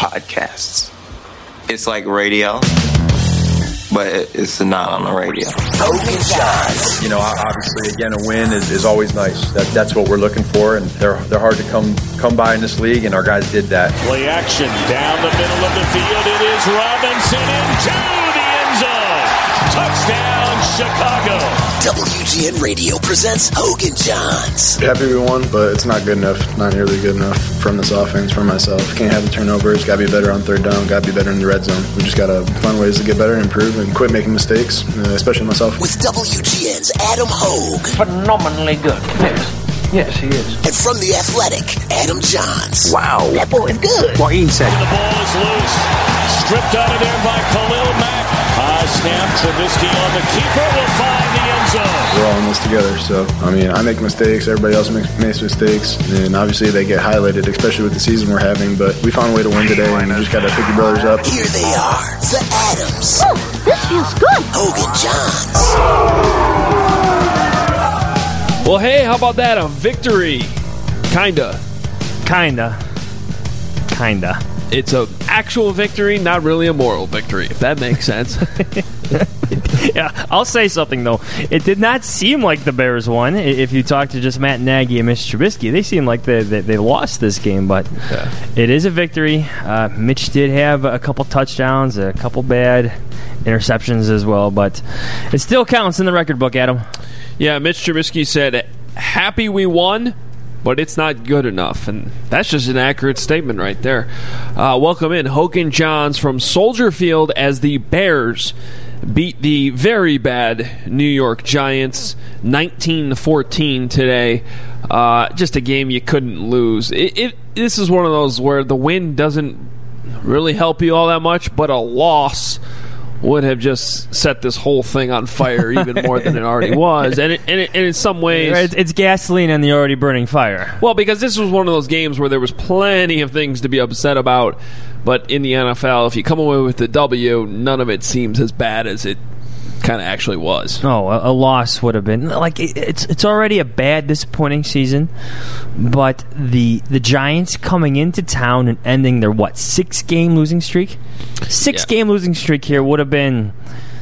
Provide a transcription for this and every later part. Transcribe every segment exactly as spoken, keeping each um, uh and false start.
podcasts. It's like radio, but it's not on the radio. Hogan Johns. You know, obviously, again, a win is, is always nice. That, that's what we're looking for, and they're they're hard to come come by in this league, and our guys did that. Play action down the middle of the field. It is Robinson into the end zone. Touchdown, Chicago. W G N Radio presents Hogan Johns. Happy we won, but it's not good enough. Not nearly good enough from this offense, from myself. Can't have the turnovers. Got to be better on third down. Got to be better in the red zone. We just got to find ways to get better and improve and quit making mistakes, uh, especially myself. With W G N's Adam Hogue. Phenomenally good. Yes. Yes, he is. And from The Athletic, Adam Johns. Wow. That boy is good. Well, he said. The ball is loose. Stripped out of there by Khalil Mack. High snap. Trubisky on the keeper will find the end zone. We're all in this together. So, I mean, I make mistakes. Everybody else makes, makes mistakes. And obviously they get highlighted, especially with the season we're having. But we found a way to win today, and you just got to pick your brothers up. Here they are, the Adams. Oh, this feels good. Hogan Johns. Well, hey, how about that? A victory. Kinda. Kinda. Kinda. It's an actual victory, not really a moral victory, if that makes sense. Yeah, I'll say something, though. It did not seem like the Bears won. If you talk to just Matt Nagy and Mitch Trubisky, they seem like they, they, they lost this game, but yeah. It is a victory. Uh, Mitch did have a couple touchdowns, a couple bad interceptions as well, but it still counts in the record book, Adam. Yeah, Mitch Trubisky said, happy we won, but it's not good enough. And that's just an accurate statement right there. Uh, welcome in Hogan Johns from Soldier Field as the Bears beat the very bad New York Giants nineteen to fourteen today. Uh, just a game you couldn't lose. It, it, this is one of those where the win doesn't really help you all that much, but a loss would have just set this whole thing on fire even more than it already was. And, it, and, it, and in some ways... It's, it's gasoline on the already burning fire. Well, because this was one of those games where there was plenty of things to be upset about, but in the N F L, if you come away with the W, none of it seems as bad as it kind of actually was. Oh, a, a loss would have been... Like, it, it's it's already a bad, disappointing season, but the the Giants coming into town and ending their, what, six-game losing streak? Six-game yeah. losing streak here would have been...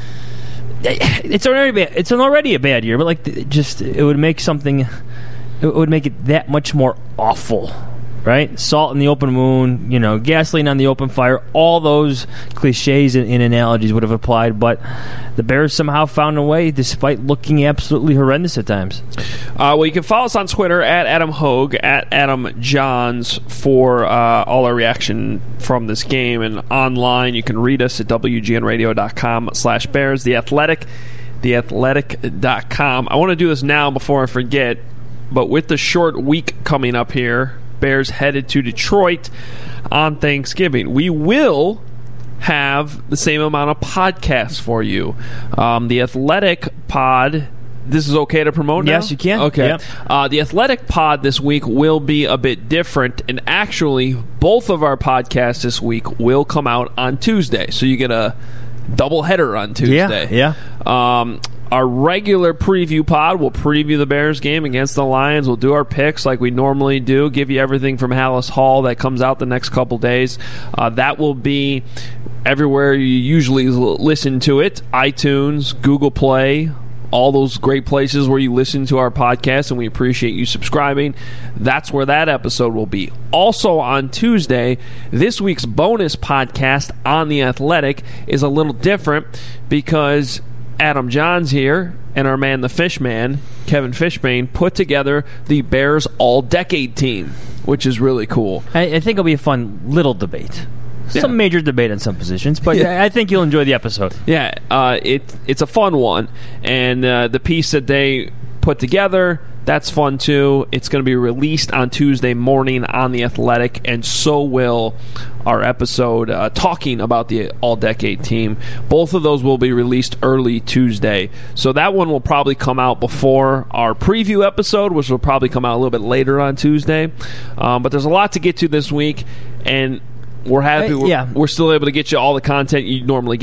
It's already it's an already a bad year, but like it just it would make something... It would make it that much more awful. Right? Salt in the open wound, you know, gasoline on the open fire, all those cliches and, and analogies would have applied, but the Bears somehow found a way despite looking absolutely horrendous at times. Uh, well, you can follow us on Twitter at Adam Hogue, at Adam Johns for uh, all our reaction from this game, and online you can read us at W G N radio dot com slash Bears, The Athletic, the athletic dot com. I want to do this now before I forget, but with the short week coming up here, Bears headed to Detroit on Thanksgiving. We will have the same amount of podcasts for you. Um, the Athletic pod, this is okay to promote now? Yes, you can. Okay. Yep. Uh, the Athletic pod this week will be a bit different, and actually, both of our podcasts this week will come out on Tuesday, so you get a double header on Tuesday. Yeah, yeah. Um, Our regular preview pod will preview the Bears game against the Lions. We'll do our picks like we normally do, give you everything from Hallis Hall that comes out the next couple days. Uh, that will be everywhere you usually listen to it, iTunes, Google Play, all those great places where you listen to our podcast, and we appreciate you subscribing. That's where that episode will be. Also on Tuesday, this week's bonus podcast on The Athletic is a little different because Adam Johns here and our man, the Fishman, Kevin Fishbane, put together the Bears All-Decade team, which is really cool. I, I think it'll be a fun little debate. Yeah. Some major debate on some positions, but yeah. I think you'll enjoy the episode. Yeah, uh, it it's a fun one, and uh, the piece that they put together, that's fun too. It's going to be released on Tuesday morning on The Athletic, and so will our episode uh, talking about the All-Decade team. Both of those will be released early Tuesday, so that one will probably come out before our preview episode, which will probably come out a little bit later on Tuesday. Um, but there's a lot to get to this week, and we're happy. Uh, we're, yeah. we're still able to get you all the content you normally get.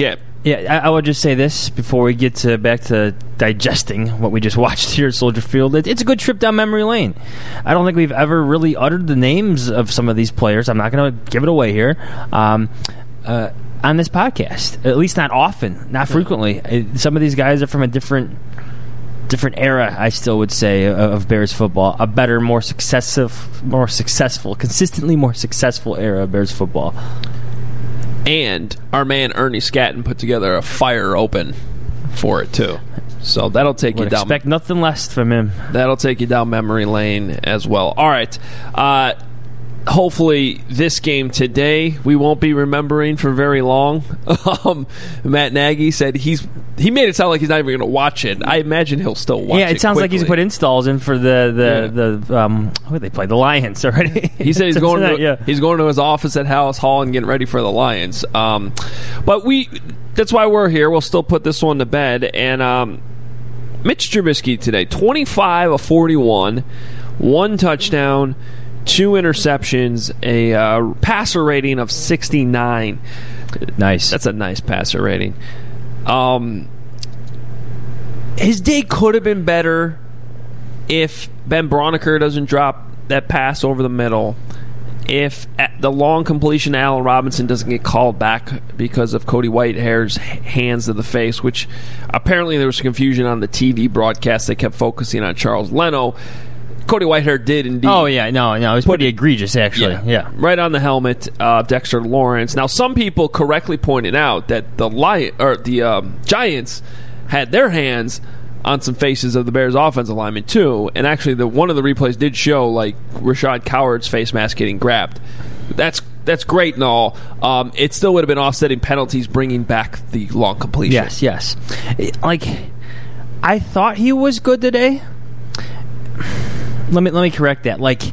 Yeah, I, I would just say this before we get to back to digesting what we just watched here at Soldier Field. It, it's a good trip down memory lane. I don't think we've ever really uttered the names of some of these players. I'm not going to give it away here. Um, uh, on this podcast, at least not often, not frequently. Uh, some of these guys are from a different different era, I still would say, of, of Bears football. A better, more successive, more successful, consistently more successful era of Bears football. And our man Ernie Scatton put together a fire open for it too, so that'll take Would you down. Expect nothing less from him. That'll take you down memory lane as well. All right. Uh, hopefully, this game today we won't be remembering for very long. um, Matt Nagy said he's he made it sound like he's not even going to watch it. I imagine he'll still watch it. Yeah, it, it sounds quickly. like he's put installs in for the the Yeah. the um who they play the Lions already. He said he's going tonight, to yeah. he's going to his office at Hallis Hall and getting ready for the Lions. Um, but we that's why we're here. We'll still put this one to bed. And um, Mitch Trubisky today, twenty-five of forty-one, one touchdown, two interceptions, a uh, passer rating of sixty-nine. Nice. That's a nice passer rating. Um, his day could have been better if Ben Brauneker doesn't drop that pass over the middle. If the long completion to Allen Robinson doesn't get called back because of Cody Whitehair's hands to the face, which apparently there was confusion on the T V broadcast. They kept focusing on Charles Leno. Cody Whitehair did indeed. Oh, yeah. No, no. It was pretty egregious, actually. Yeah. Yeah. Right on the helmet of Dexter Lawrence. Now, some people correctly pointed out that the Lion, or the um, Giants had their hands on some faces of the Bears' offensive linemen, too. And actually, the one of the replays did show, like, Rashad Coward's face mask getting grabbed. That's that's great and all. Um, it still would have been offsetting penalties bringing back the long completion. Yes, yes. It- like, I thought he was good today. Let me let me correct that. Like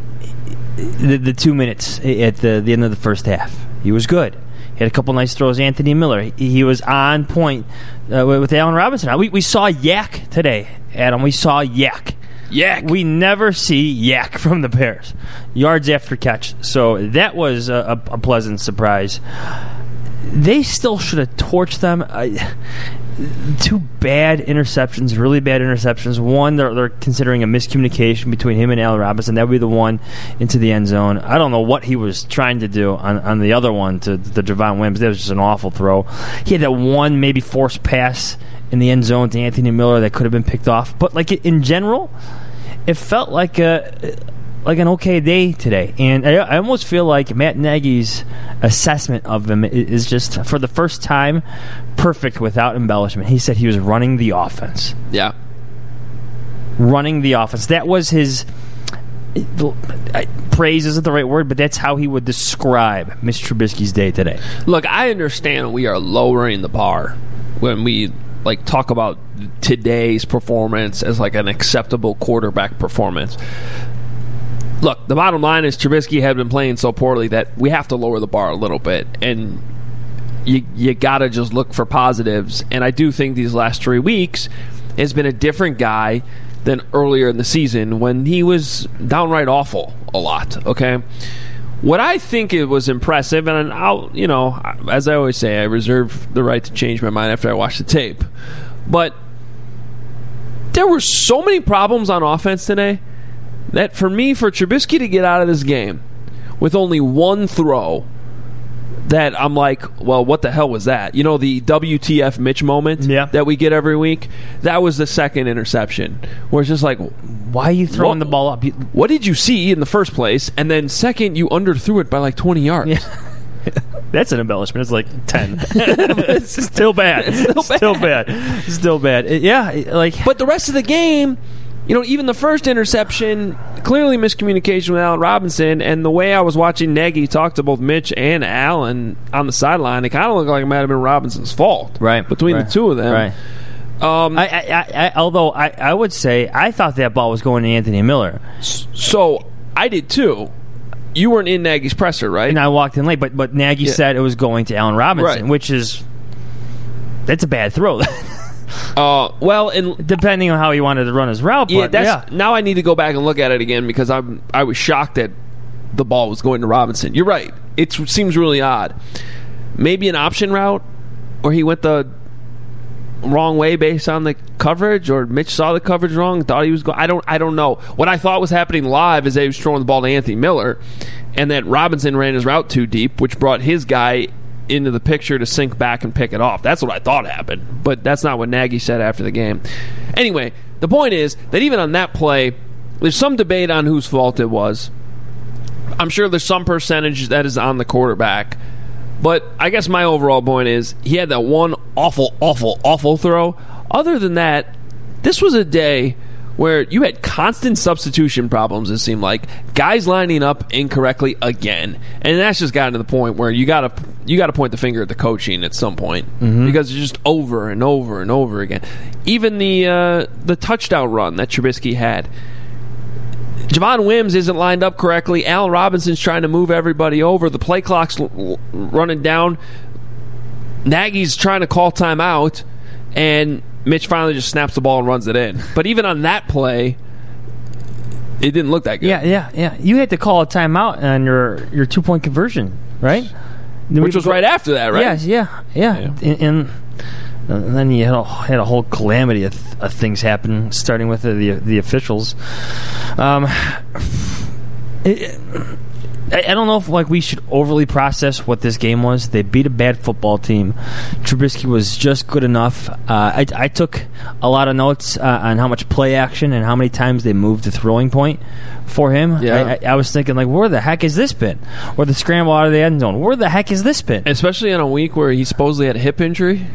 the the two minutes at the the end of the first half, he was good. He had a couple nice throws. Anthony Miller, he, he was on point uh, with Allen Robinson. We we saw Yak today, Adam. We saw Yak. Yak. We never see Yak from the Bears. Yards after catch. So that was a, a, a pleasant surprise. They still should have torched them. I, Two bad interceptions, really bad interceptions. One, they're, they're considering a miscommunication between him and Allen Robinson. That would be the one into the end zone. I don't know what he was trying to do on, on the other one to the Javon Wims. That was just an awful throw. He had that one maybe forced pass in the end zone to Anthony Miller that could have been picked off. But like in general, it felt like a like an okay day today. And I, I almost feel like Matt Nagy's assessment of him is just, for the first time, perfect without embellishment. He said he was running the offense. Yeah. Running the offense. That was his... praise isn't the right word, but that's how he would describe Mitch Trubisky's day today. Look, I understand we are lowering the bar when we like talk about today's performance as like an acceptable quarterback performance. Look, the bottom line is Trubisky had been playing so poorly that we have to lower the bar a little bit, and you you got to just look for positives. And I do think these last three weeks has been a different guy than earlier in the season when he was downright awful a lot, okay? What I think it was impressive, and I'll, you know, as I always say, I reserve the right to change my mind after I watch the tape, but there were so many problems on offense today that for me, for Trubisky to get out of this game with only one throw, that I'm like, well, what the hell was that? You know, the W T F Mitch moment yeah. that we get every week? That was the second interception, where it's just like, why are you throwing what, the ball up? You, what did you see in the first place? And then second, you underthrew it by like twenty yards. Yeah. That's an embellishment. It's like ten. It's still bad. It's still bad. Still bad. Still bad. It, yeah, like. But the rest of the game, you know, even the first interception, clearly miscommunication with Allen Robinson, and the way I was watching Nagy talk to both Mitch and Allen on the sideline, it kind of looked like it might have been Robinson's fault. Right. Between right, the two of them. Right. Um, I, I, I, although I, I would say I thought that ball was going to Anthony Miller. So I did too. You weren't in Nagy's presser, right? And I walked in late, but but Nagy yeah. said it was going to Allen Robinson, right. which is that's a bad throw. uh, well, and depending on how he wanted to run his route. Yeah, but, that's yeah. Now I need to go back and look at it again because I'm I was shocked that the ball was going to Robinson. You're right. It seems really odd. Maybe an option route where he went the wrong way based on the coverage, or Mitch saw the coverage wrong, thought he was going. I don't. I don't know. What I thought was happening live is that he was throwing the ball to Anthony Miller, and that Robinson ran his route too deep, which brought his guy into the picture to sink back and pick it off. That's what I thought happened, but that's not what Nagy said after the game. Anyway, the point is that even on that play, there's some debate on whose fault it was. I'm sure there's some percentage that is on the quarterback, but I guess my overall point is he had that one awful, awful, awful throw. Other than that, this was a day where you had constant substitution problems, it seemed like. Guys lining up incorrectly again. And that's just gotten to the point where you got to you got to point the finger at the coaching at some point. Mm-hmm. Because it's just over and over and over again. Even the uh, the touchdown run that Trubisky had. Javon Wims isn't lined up correctly. Allen Robinson's trying to move everybody over. The play clock's l- running down. Nagy's trying to call timeout. And Mitch finally just snaps the ball and runs it in. But even on that play, it didn't look that good. Yeah, yeah, yeah. You had to call a timeout on your, your two-point conversion, right? Which was right after that, right? Yes, yeah, yeah. yeah. And, and, and then you had a, had a whole calamity of, th- of things happen, starting with the the, the officials. Um, it, I, I don't know if like we should overly process what this game was. They beat a bad football team. Trubisky was just good enough. Uh, I, I took a lot of notes uh, on how much play action and how many times they moved the throwing point for him. Yeah. I, I, I was thinking, like, where the heck has this been? Or the scramble out of the end zone. Where the heck has this been? Especially in a week where he supposedly had a hip injury.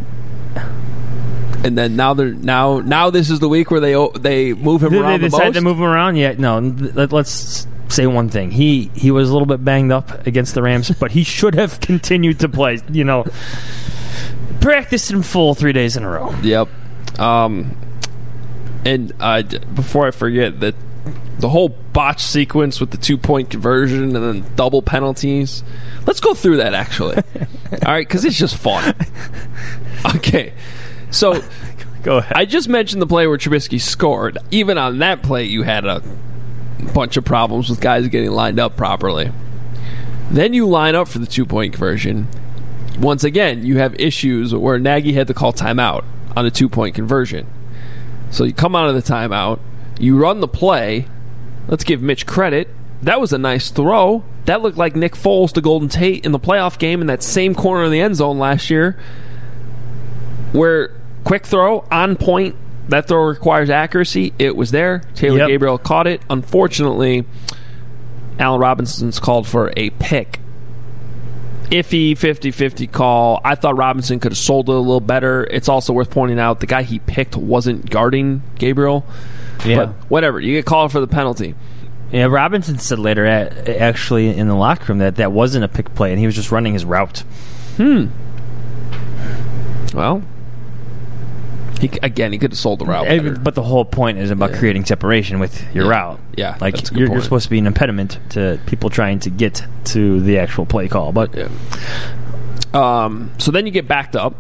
And then now they're now now this is the week where they they move him Did around they the decide most? to move him around? Yeah, no. Let, let's say one thing. He he was a little bit banged up against the Rams, but he should have continued to play. You know, practiced in full three days in a row. Yep. Um, and uh, before I forget, that the whole botch sequence with the two point conversion and then double penalties. Let's go through that actually. All right, because it's just fun. Okay. So, go ahead. I just mentioned the play where Trubisky scored. Even on that play, you had a bunch of problems with guys getting lined up properly. Then you line up for the two-point conversion. Once again, you have issues where Nagy had to call timeout on a two-point conversion. So you come out of the timeout, you run the play. Let's give Mitch credit. That was a nice throw. That looked like Nick Foles to Golden Tate in the playoff game in that same corner of the end zone last year, where quick throw, on point. That throw requires accuracy. It was there. Taylor Yep. Gabriel caught it. Unfortunately, Allen Robinson's called for a pick. Iffy fifty-fifty call. I thought Robinson could have sold it a little better. It's also worth pointing out the guy he picked wasn't guarding Gabriel. Yeah. But whatever. You get called for the penalty. Yeah, Robinson said later, at, actually, in the locker room that that wasn't a pick play, and he was just running his route. Hmm. Well, he again, he could have sold the route better. But the whole point is about Yeah. creating separation with your Yeah. route. Yeah, like that's a good you're, point. you're supposed to be an impediment to people trying to get to the actual play call. But Yeah. Um, so then you get backed up,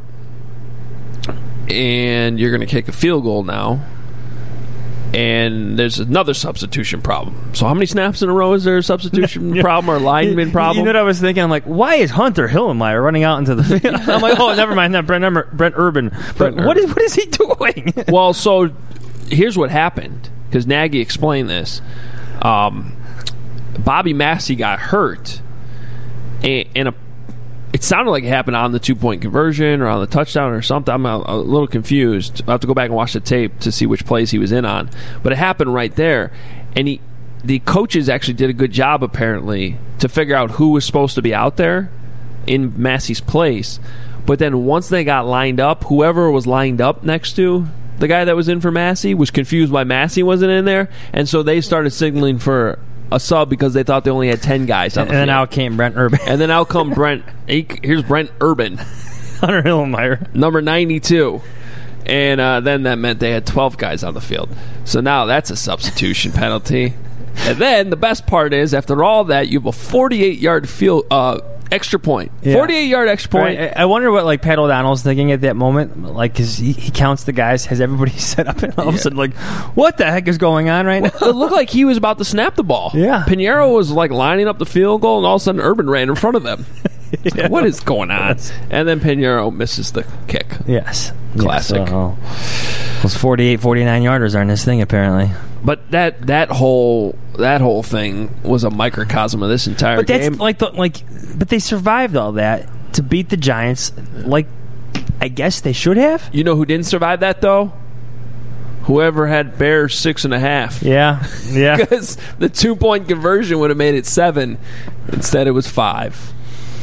and you're going to kick a field goal now. And there's another substitution problem. So how many snaps in a row is there a substitution Yeah. problem or lineman problem? You know what I was thinking? I'm like, why is Hunter Hillenmeyer running out into the field? I'm like, oh, never mind. Not Brent, Brent, Brent Urban. But Brent what Urban. is what is he doing? Well, so here's what happened, because Nagy explained this. Um, Bobby Massey got hurt, and, and a, it sounded like it happened on the two-point conversion or on the touchdown or something. I'm a, a little confused. I'll have to go back and watch the tape to see which plays he was in on. But it happened right there, and he, the coaches actually did a good job, apparently, to figure out who was supposed to be out there in Massey's place. But then once they got lined up, whoever was lined up next to the guy that was in for Massey was confused why Massey wasn't in there, and so they started signaling for a sub because they thought they only had ten guys on And the then field. out came Brent Urban. And then out come Brent. Here's Brent Urban, Hunter Hillenmeyer. number ninety-two. And uh, then that meant they had twelve guys on the field. So now that's a substitution penalty. And then the best part is, after all that, you have a forty-eight-yard field uh, extra point. Yeah. forty-eight-yard extra point. Right. I I wonder what like Pat O'Donnell's thinking at that moment. Like, cause he, he counts the guys, has everybody set up, and all of a Yeah. sudden, like, what the heck is going on right now? It looked like he was about to snap the ball. Yeah. Pinheiro was like lining up the field goal, and all of a sudden Urban ran in front of them. Yeah. What is going on? And then Pinheiro misses the kick. Yes. Classic. Yes, uh, those forty-eight, forty-nine yarders are in this thing, apparently. But that that whole that whole thing was a microcosm of this entire but game. That's like the, like, but they survived all that to beat the Giants. Like, I guess they should have. You know who didn't survive that though? Whoever had Bears six and a half. Yeah, yeah. Because the two point conversion would have made it seven. Instead, it was five.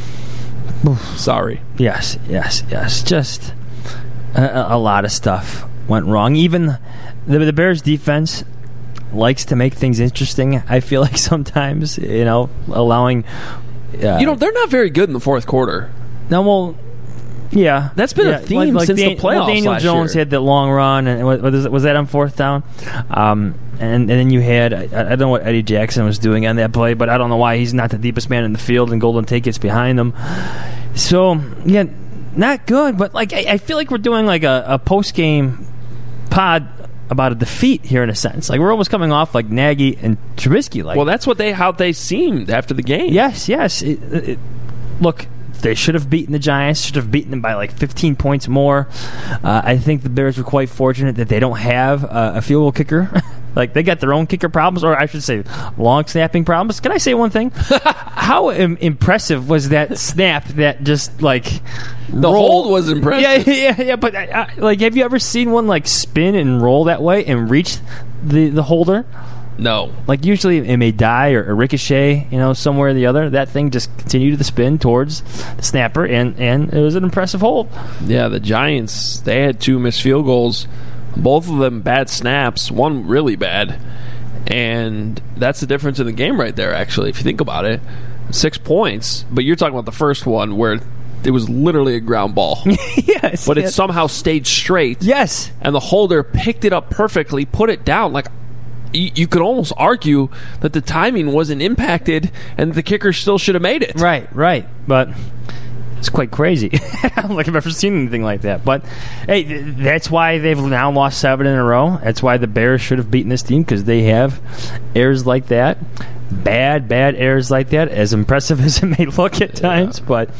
Sorry. Yes, yes, yes. Just a, a lot of stuff went wrong. Even the, the Bears defense likes to make things interesting, I feel like sometimes, you know, allowing... Uh, you know, they're not very good in the fourth quarter. No, well, yeah. That's been yeah, a theme like, like since Dan, the playoffs well, Daniel last Jones year. had that long run, and was, was that on fourth down? Um, and, and then you had, I, I don't know what Eddie Jackson was doing on that play, but I don't know why he's not the deepest man in the field, and Golden Tate gets behind him. So, yeah, not good, but like I, I feel like we're doing like a, a post-game pod about a defeat here in a sense. Like we're almost coming off like Nagy and Trubisky. Like, well, that's what they how they seemed after the game. Yes, yes. It, it, look, they should have beaten the Giants. Should have beaten them by like fifteen points more. Uh, I think the Bears were quite fortunate that they don't have uh, a field goal kicker. Like they got their own kicker problems, or I should say, long snapping problems. Can I say one thing? How Im- impressive was that snap? That just like the rolled. hold was impressive. Yeah, yeah, yeah. But uh, like, have you ever seen one like spin and roll that way and reach the the holder? No. Like usually it may die or, or ricochet, you know, somewhere or the other. That thing just continued to spin towards the snapper, and, and it was an impressive hold. Yeah, the Giants, they had two missed field goals. Both of them bad snaps. One really bad. And that's the difference in the game right there, actually, if you think about it. Six points. But you're talking about the first one where it was literally a ground ball. Yes. But yes. it somehow stayed straight. Yes. And the holder picked it up perfectly, put it down. Like, you, you could almost argue that the timing wasn't impacted and the kicker still should have made it. Right, right. But it's quite crazy. I don't think I've ever seen anything like that. But, hey, th- that's why they've now lost seven in a row. That's why the Bears should have beaten this team, because they have errors like that. Bad, bad errors like that, as impressive as it may look at times. Yeah. But,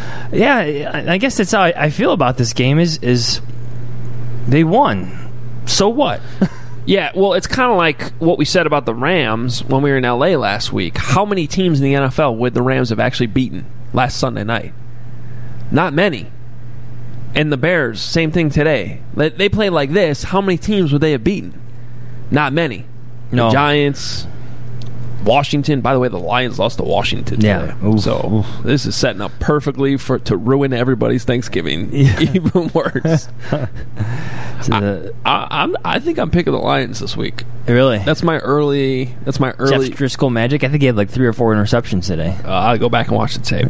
yeah, I guess that's how I, I feel about this game is, is they won. So what? Yeah, well, it's kind of like what we said about the Rams when we were in L A last week. How many teams in the N F L would the Rams have actually beaten last Sunday night? Not many. And the Bears, same thing today. They play like this. How many teams would they have beaten? Not many. No. The Giants, Washington. By the way, the Lions lost to Washington today. Yeah. Oof, so oof. This is setting up perfectly for to ruin everybody's Thanksgiving. Yeah. Even worse. I, I, I'm, I think I'm picking the Lions this week. Really? That's my early. That's my early. Jeff Driscoll magic. I think he had like three or four interceptions today. Uh, I'll go back and watch the tape.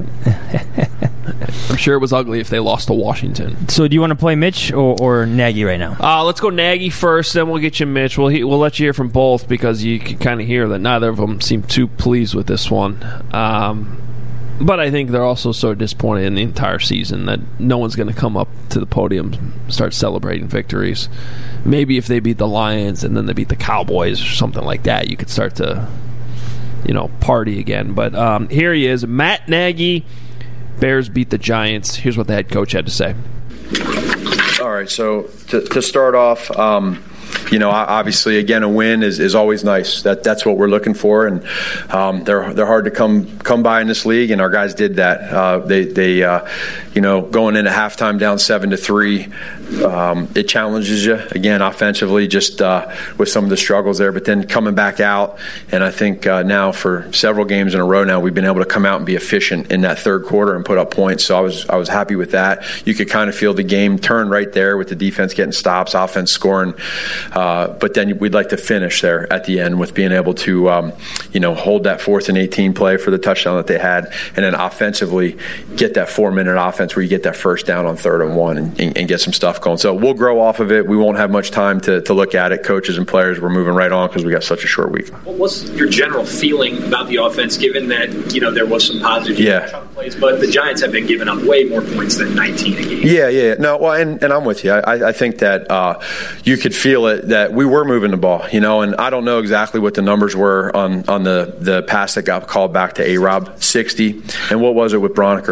I'm sure it was ugly if they lost to Washington. So, do you want to play Mitch or, or Nagy right now? Uh, let's go Nagy first, then we'll get you Mitch. We'll he, we'll let you hear from both because you can kind of hear that neither of them seem too pleased with this one. Um, but I think they're also so disappointed in the entire season that no one's going to come up to the podium and start celebrating victories. Maybe if they beat the Lions and then they beat the Cowboys or something like that, you could start to, you know, party again. But um, here he is, Matt Nagy. Bears beat the Giants. Here's what the head coach had to say. All right, so to, to start off, um, you know, obviously, again, a win is, is always nice. That that's what we're looking for, and um, they're they're hard to come come by in this league, and our guys did that. Uh, they they uh, you know, going into halftime down seven to three, um, it challenges you again offensively, just uh, with some of the struggles there. But then coming back out, and I think uh, now for several games in a row now, we've been able to come out and be efficient in that third quarter and put up points. So I was I was happy with that. You could kind of feel the game turn right there with the defense getting stops, offense scoring. Uh, but then we'd like to finish there at the end with being able to, um, you know, hold that fourth and eighteen play for the touchdown that they had, and then offensively get that four-minute offense where you get that first down on third and one and, and, and get some stuff going. So we'll grow off of it. We won't have much time to, to look at it. Coaches and players, we're moving right on because we got such a short week. What was your general feeling about the offense, given that, you know, there was some positive yeah. chunk plays, but the Giants have been giving up way more points than nineteen a game? Yeah, yeah. No, well, and, and I'm with you. I, I think that uh, you could feel it that we were moving the ball, you know, and I don't know exactly what the numbers were on, on the, the pass that got called back to A-Rob, sixty. And what was it with Broniker?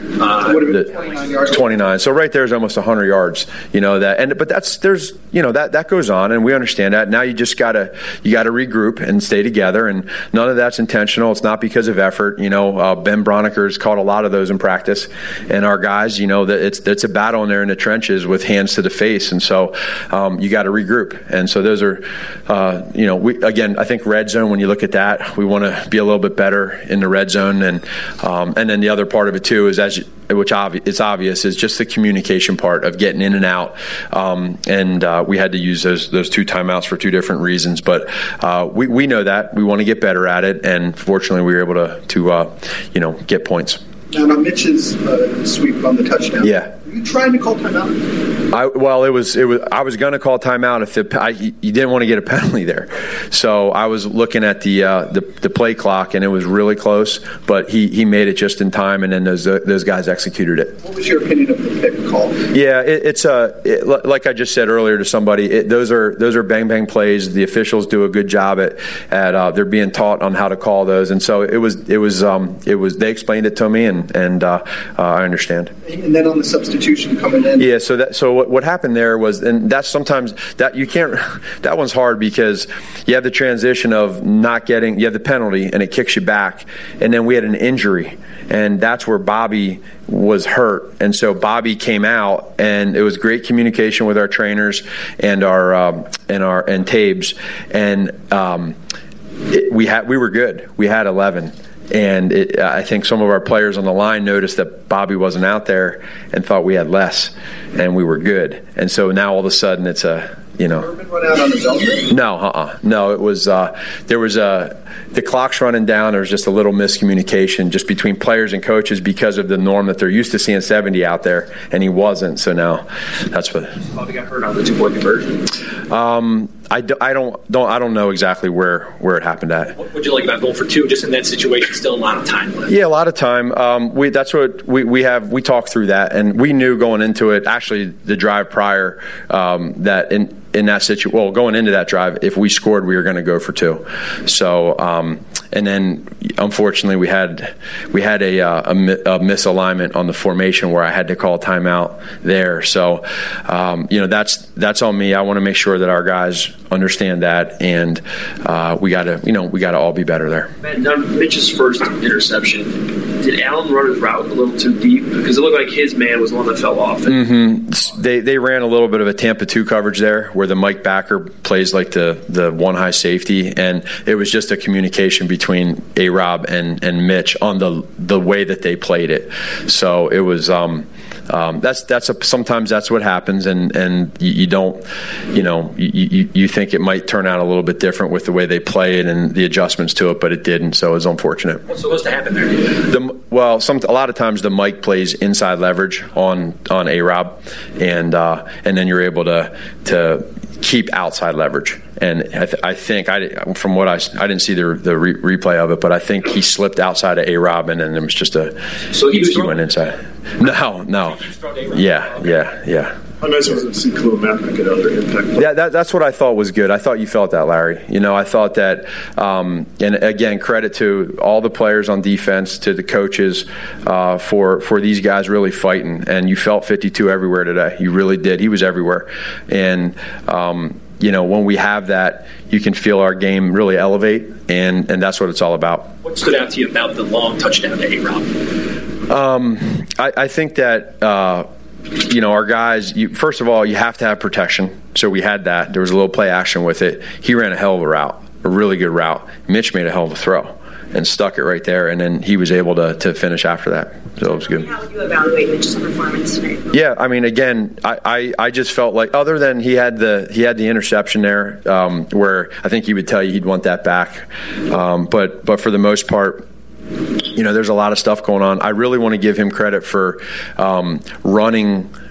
Uh, the, twenty-nine yards. twenty-nine. So right there is almost one hundred yards. You know that, and but that's there's you know that that goes on, and we understand that. Now you just gotta you gotta regroup and stay together, and none of that's intentional. It's not because of effort. You know, uh, Ben Broniker's caught a lot of those in practice, and our guys, you know, that it's it's a battle in there in the trenches with hands to the face, and so um, you got to regroup. And so those are, uh, you know, we again, I think red zone. When you look at that, we want to be a little bit better in the red zone, and um, and then the other part of it too is as you, which obvi- it's obvious is just the communication part of getting in and out, um, and uh, we had to use those those two timeouts for two different reasons. But uh, we we know that we want to get better at it, and fortunately we were able to to uh, you know get points. Now, on Mitch's uh, sweep on the touchdown. Yeah. Were you trying to call timeout? I, well, it was it was. I was going to call timeout if the, I, you didn't want to get a penalty there. So I was looking at the, uh, the the play clock, and it was really close. But he, he made it just in time, and then those uh, those guys executed it. What was your opinion of the pick call? Yeah, it, it's a it, like I just said earlier to somebody. It, those are those are bang bang plays. The officials do a good job at at uh, they're being taught on how to call those, and so it was it was um, it was they explained it to me, and and uh, uh, I understand. And then on the substitution coming in. Yeah, so that so what, what happened there was, and that's sometimes that you can't. That one's hard because you have the transition of not getting, you have the penalty, and it kicks you back, and then we had an injury, and that's where Bobby was hurt, and so Bobby came out, and it was great communication with our trainers and our um, and our and Tabes, and um, it, we had we were good. We had eleven. And it, I think some of our players on the line noticed that Bobby wasn't out there and thought we had less, and we were good. And so now all of a sudden it's a, you know. Urban run out on his own? No, uh-uh. No, it was, uh, there was a, the clock's running down. There was just a little miscommunication just between players and coaches because of the norm that they're used to seeing seventy out there, and he wasn't. So now that's what. Bobby got hurt on the two-point conversion. Um, I, do, I don't don't I don't know exactly where, where it happened at. What would you like about going for two? Just in that situation, still a lot of time left. Yeah, a lot of time. Um, we that's what we, we have. We talked through that, and we knew going into it. Actually, the drive prior um, that in. in that situation, well, going into that drive, if we scored, we were going to go for two. So, um, and then unfortunately, we had we had a, uh, a, a misalignment on the formation where I had to call timeout there. So, um, you know, that's that's on me. I want to make sure that our guys understand that, and uh, we got to, you know, we got to all be better there. Man, now Mitch's first interception. Did Allen run his route a little too deep? Because it looked like his man was the one that fell off. Mm-hmm. They they ran a little bit of a Tampa two coverage there, where the Mike Backer plays like the, the one high safety, and it was just a communication between A-Rob and, and Mitch on the the way that they played it. So it was um, um, that's that's a, sometimes that's what happens, and, and you, you don't you know you, you you think it might turn out a little bit different with the way they play it and the adjustments to it, but it didn't. So it was unfortunate. What's supposed to happen there? The, well, some a lot of times the Mike plays inside leverage on on A-Rob, and uh, and then you're able to to keep outside leverage. And I, th- I think I from what I, I didn't see the the re- replay of it, but I think he slipped outside of A-Rob, and then it was just a so he, was he went inside. No, no, yeah, yeah, yeah. How nice was it to see Khalil Mack make another impact? Yeah, that, that's what I thought was good. I thought you felt that, Larry. You know, I thought that, um, and again, credit to all the players on defense, to the coaches, uh, for for these guys really fighting. And you felt fifty-two everywhere today. You really did. He was everywhere. And, um, you know, when we have that, you can feel our game really elevate, and, and that's what it's all about. What stood out to you about the long touchdown to A-Rob? Um, I, I think that... Uh, You know, our guys, you, first of all, you have to have protection. So we had that. There was a little play action with it. He ran a hell of a route, a really good route. Mitch made a hell of a throw and stuck it right there, and then he was able to, to finish after that. So it was good. How would you evaluate Mitch's performance tonight? Yeah, I mean, again, I, I, I just felt like, other than he had the he had the interception there, um, where I think he would tell you he'd want that back. Um, but but for the most part, you know, there's a lot of stuff going on. I really want to give him credit for um, running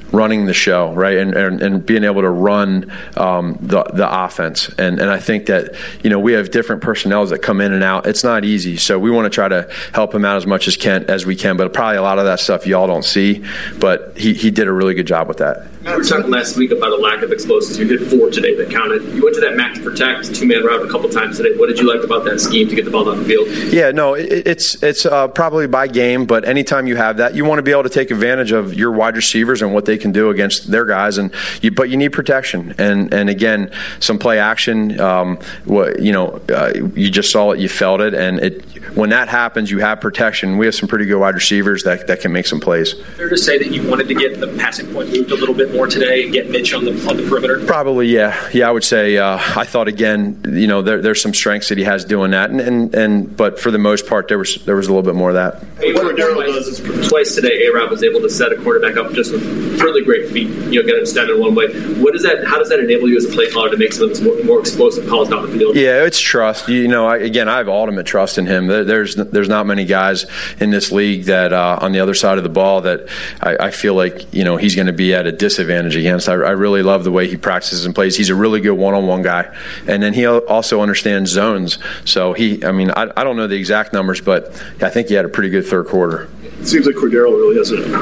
running the show, right, and and, and being able to run um, the the offense. And and I think that, you know, we have different personnels that come in and out. It's not easy, so we want to try to help him out as much as can as we can. But probably a lot of that stuff y'all don't see. But he he did a really good job with that. We were talking last week about a lack of explosives. You hit four today that counted. You went to that max protect two-man route a couple times today. What did you like about that scheme to get the ball down the field? Yeah, no, it, it's it's uh, probably by game, but anytime you have that, you want to be able to take advantage of your wide receivers and what they can do against their guys. And you, but you need protection. And and again, some play action. Um, what you know, uh, you just saw it, you felt it, and it. When that happens, you have protection. We have some pretty good wide receivers that that can make some plays. Fair to say that you wanted to get the passing point moved a little bit more today and get Mitch on the on the perimeter? Probably, yeah. Yeah, I would say uh, I thought, again, you know, there, there's some strengths that he has doing that. And, and, and but for the most part, there was there was a little bit more of that. Hey, what Daryl does is twice today, A-Rob was able to set a quarterback up just with really great feet, you know, get him standing one way. What is that? How does that enable you as a play caller to make some of those more, more explosive calls down the field? Yeah, it's trust. You know, I, again, I have ultimate trust in him. There, there's there's not many guys in this league that uh, on the other side of the ball that I, I feel like, you know, he's going to be at a disadvantage against. I, I really love the way he practices and plays. He's a really good one-on-one guy, and then he also understands zones. So he, I mean, I, I don't know the exact numbers, but I think he had a pretty good third quarter. It seems like Cordero really has an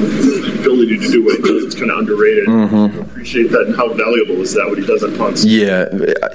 ability to do what he does. It's kind of underrated. Mm-hmm. I appreciate that. And how valuable is that, what he does on punts? Yeah.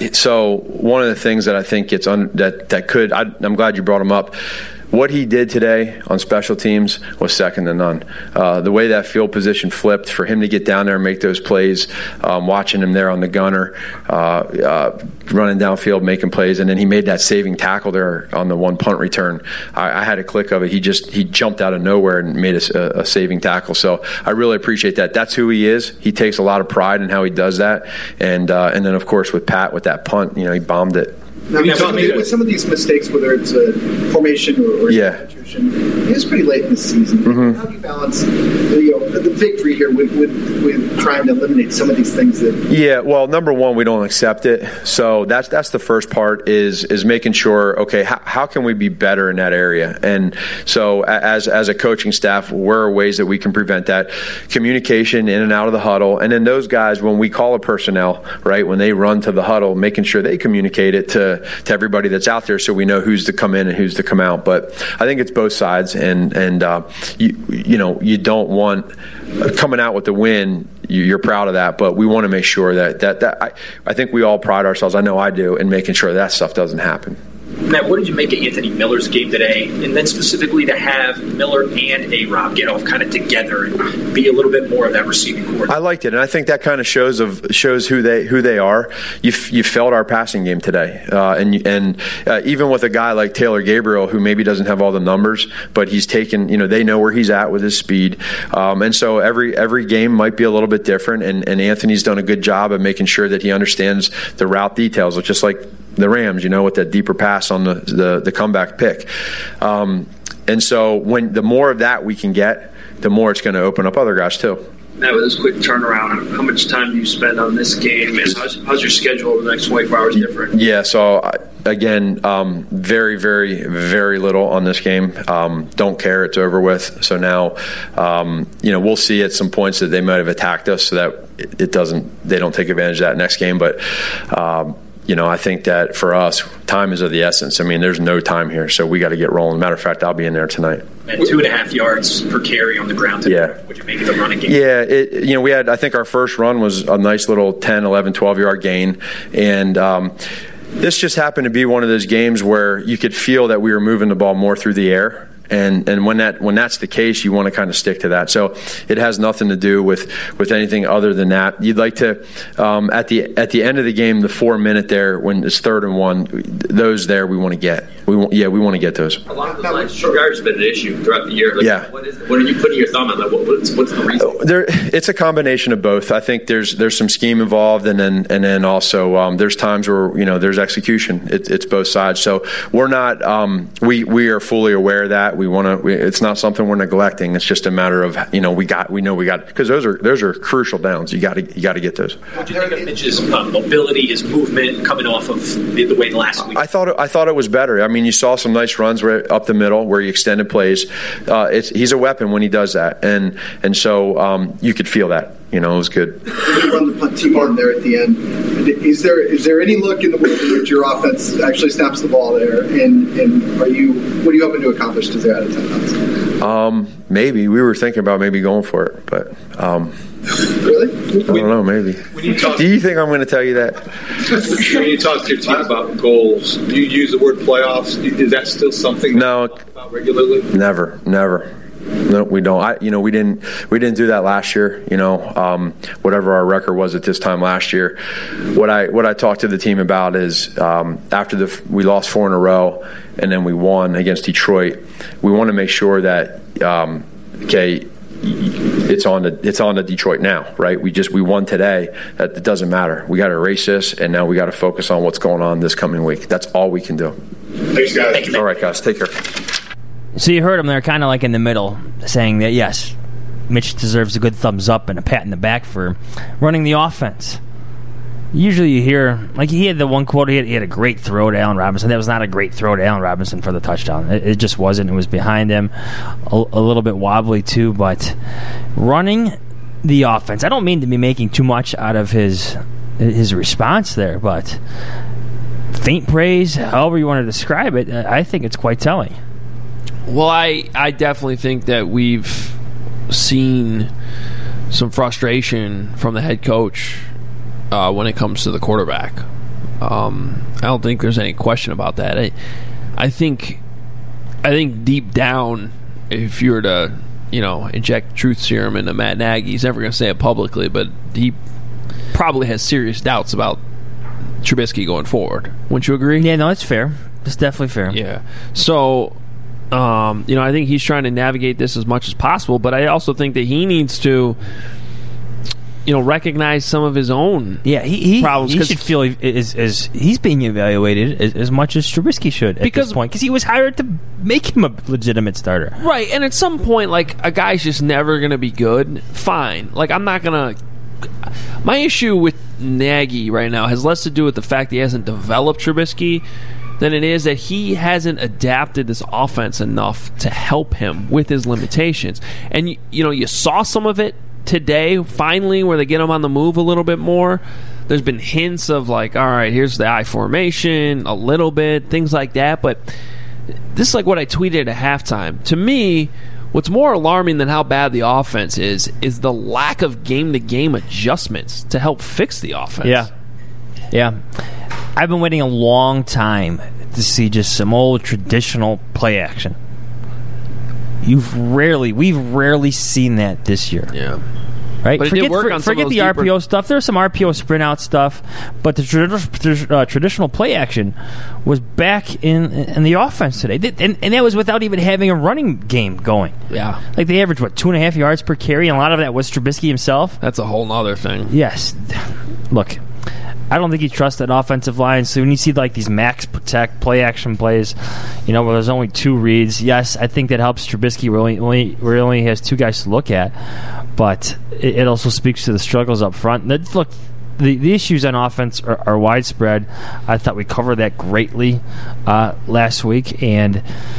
So one of the things that I think gets un- that that could, I, I'm glad you brought him up. What he did today on special teams was second to none. Uh, the way that field position flipped, for him to get down there and make those plays, um, watching him there on the gunner, uh, uh, running downfield, making plays, and then he made that saving tackle there on the one punt return. I, I had a click of it. He just he jumped out of nowhere and made a, a saving tackle. So I really appreciate that. That's who he is. He takes a lot of pride in how he does that. And uh, and then, of course, with Pat, with that punt, you know, he bombed it. Now, with, some, with some of these mistakes, whether it's a formation or, or yeah. substitution, it was pretty late in the season. Mm-hmm. How do you balance the, you know, the victory here with, with, with trying to eliminate some of these things that? Yeah, well, number one, we don't accept it. So that's that's the first part is is making sure, okay, how, how can we be better in that area? And so as as a coaching staff, where are ways that we can prevent that? Communication in and out of the huddle, and then those guys, when we call a personnel, right, when they run to the huddle, making sure they communicate it to to everybody that's out there, so we know who's to come in and who's to come out. But I think it's both sides, and and uh, you you know you don't want uh, coming out with the win. You're proud of that, but we want to make sure that that, that I, I think we all pride ourselves. I know I do in making sure that stuff doesn't happen. Matt, what did you make of Anthony Miller's game today? And then specifically to have Miller and A-Rob get off kind of together and be a little bit more of that receiving core. I liked it, and I think that kind of shows of shows who they who they are. You you felt our passing game today, uh, and and uh, even with a guy like Taylor Gabriel, who maybe doesn't have all the numbers, but he's taken, you know, they know where he's at with his speed, um, and so every every game might be a little bit different. And, and Anthony's done a good job of making sure that he understands the route details, just like the Rams, you know, with that deeper pass on the the, the comeback pick. Um, and so when the more of that we can get, the more it's going to open up other guys too. Now, with this quick turnaround, how much time do you spend on this game, and how's, how's your schedule over the next twenty-four hours different? Yeah, so I, again, um, very, very, very little on this game. Um, don't care, it's over with. So now, um, you know, we'll see at some points that they might have attacked us, so that it, it doesn't, they don't take advantage of that next game. But um, you know, I think that for us, time is of the essence. I mean, there's no time here, so we got to get rolling. Matter of fact, I'll be in there tonight. And two and a half yards per carry on the ground today. Yeah. Would you make it a running game? Yeah, it, you know, we had, I think our first run was a nice little ten, eleven, twelve-yard gain. And um, this just happened to be one of those games where you could feel that we were moving the ball more through the air. And and when that when that's the case, you want to kind of stick to that. So it has nothing to do with, with anything other than that. You'd like to um, at the at the end of the game, the four minute there when it's third and one, those there we want to get. We want, yeah, we want to get those. A lot of those lines, short yardage has been an issue throughout the year. Like, yeah. What is it? What are you putting your thumb on? Like, what, what's what's the reason? There, it's a combination of both. I think there's there's some scheme involved, and then and then also um, there's times where you know there's execution. It, it's both sides. So we're not um, we we are fully aware of that. We want to. It's not something we're neglecting. It's just a matter of you know we got we know we got because those are those are crucial downs. You got to you got to get those. What do you think of Mitch's uh, mobility, his movement coming off of the, the way the last week? I thought it, I thought it was better. I mean. mean, you saw some nice runs where, up the middle where he extended plays. Uh, it's, he's a weapon when he does that, and and so um, you could feel that. You know, it was good. You run the punt team on there at the end. Is there is there any look in the world in which your offense actually snaps the ball there? And and are you what are you hoping to accomplish to zero out of ten punts? Um, maybe we were thinking about maybe going for it, but um, really, I don't know. Maybe. When you talk, do you think I'm going to tell you that? When you talk to your team about goals, do you use the word playoffs? Is that still something no, you talk about regularly? Never, never. No, we don't. I, you know, we didn't. We didn't do that last year. You know, um, whatever our record was at this time last year. What I what I talked to the team about is um, after the we lost four in a row, and then we won against Detroit. We want to make sure that um, okay, it's on the it's on to Detroit now, right? We just we won today. That it doesn't matter. We got to erase this, and now we got to focus on what's going on this coming week. That's all we can do. Thanks, guys. Thank you. All right, guys. Take care. So you heard him there, kind of like in the middle, saying that, yes, Mitch deserves a good thumbs up and a pat in the back for running the offense. Usually you hear, like he had the one quote, he had, he had a great throw to Allen Robinson. That was not a great throw to Allen Robinson for the touchdown. It, it just wasn't. It was behind him, a, a little bit wobbly too, but running the offense. I don't mean to be making too much out of his his response there, but faint praise, however you want to describe it, I think it's quite telling. Well, I, I definitely think that we've seen some frustration from the head coach uh, when it comes to the quarterback. Um, I don't think there's any question about that. I, I think I think deep down, if you were to you know inject truth serum into Matt Nagy, he's never going to say it publicly, but he probably has serious doubts about Trubisky going forward. Wouldn't you agree? Yeah, no, it's fair. It's definitely fair. Yeah. So. Um, you know, I think he's trying to navigate this as much as possible, but I also think that he needs to, you know, recognize some of his own yeah, he, he, problems. He should feel as, as he's being evaluated as, as much as Trubisky should at because, this point, because he was hired to make him a legitimate starter. Right, and at some point, like, a guy's just never going to be good. Fine. Like, I'm not going to... My issue with Nagy right now has less to do with the fact that he hasn't developed Trubisky than it is that he hasn't adapted this offense enough to help him with his limitations. And, you, you know, you saw some of it today, finally, where they get him on the move a little bit more. There's been hints of, like, all right, here's the I formation, a little bit, things like that. But this is like what I tweeted at halftime. To me, what's more alarming than how bad the offense is, is the lack of game-to-game adjustments to help fix the offense. Yeah. Yeah. I've been waiting a long time to see just some old traditional play action. You've rarely, we've rarely seen that this year. Yeah. Right? But it forget did work for, on some forget of the those R P O deeper... stuff. There's some R P O sprint out stuff, but the tradi- uh, traditional play action was back in in the offense today, and, and that was without even having a running game going. Yeah, like they averaged what two and a half yards per carry, and a lot of that was Trubisky himself. That's a whole nother thing. Yes, look. I don't think he trusts that offensive line. So when you see like these max protect play action plays, you know, where there's only two reads, yes, I think that helps Trubisky where he only, where he only has two guys to look at. But it, it also speaks to the struggles up front. That, look, the, the issues on offense are, are widespread. I thought we covered that greatly uh, last week. And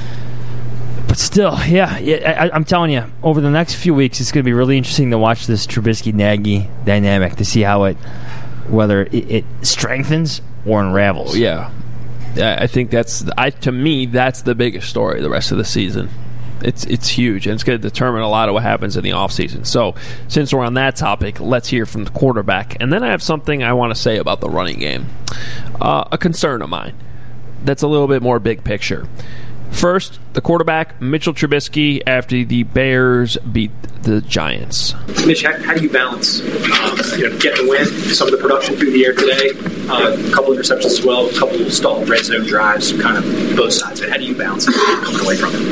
but still, yeah, yeah I, I'm telling you, over the next few weeks, it's going to be really interesting to watch this Trubisky-Nagy dynamic to see how it whether it, it strengthens or unravels. Yeah, I think that's I to me that's the biggest story the rest of the season. It's it's huge, and it's going to determine a lot of what happens in the offseason. So, since we're on that topic, let's hear from the quarterback, and then I have something I want to say about the running game, uh, a concern of mine that's a little bit more big picture. First, the quarterback, Mitchell Trubisky, after the Bears beat the Giants. Mitch, how, how do you balance um, you know, getting the win, some of the production through the air today, uh, a couple interceptions as well, a couple of stalled red zone drives, kind of both sides of it. How do you balance it coming away from it?